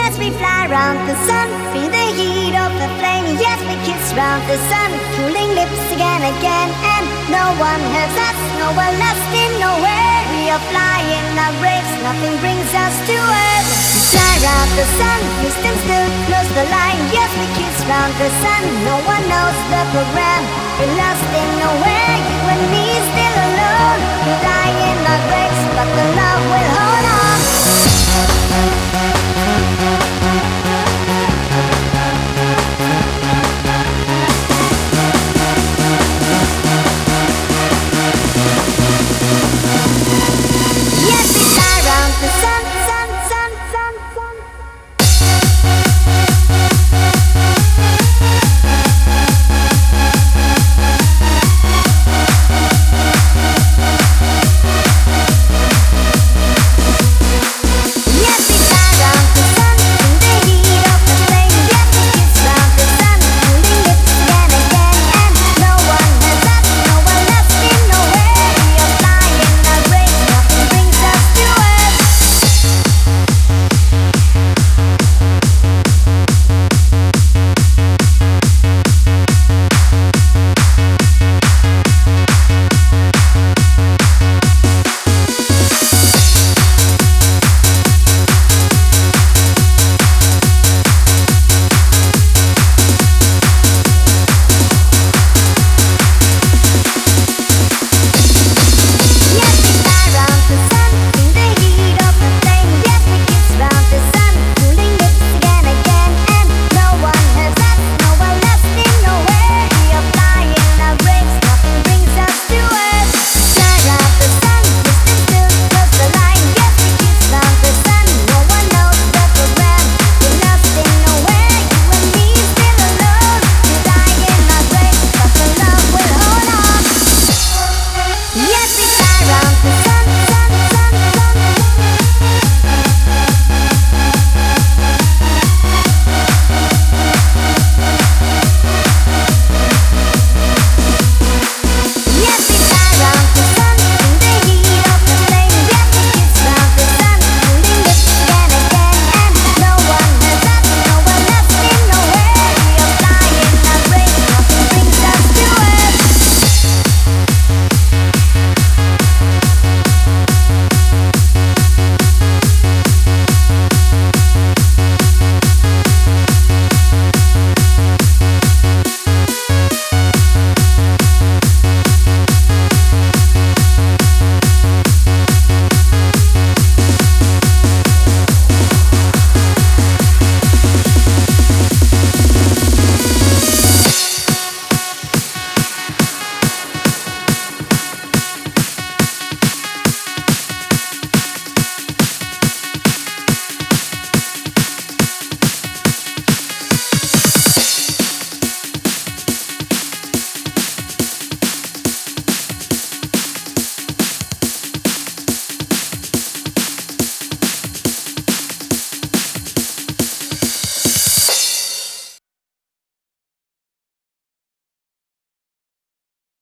Yes, we fly round the sun, feel the heat of the flame. Yes, we kiss round the sun, cooling lips again, again. And no one hurts us, no one lost in nowhere. We are flying our graves, nothing brings us to earth. We fly round the sun, we stand still, close the line. Yes, we kiss round the sun, no one knows the program. We're lost in nowhere, you and me still alone. We lie in our graves, but the love will hold on.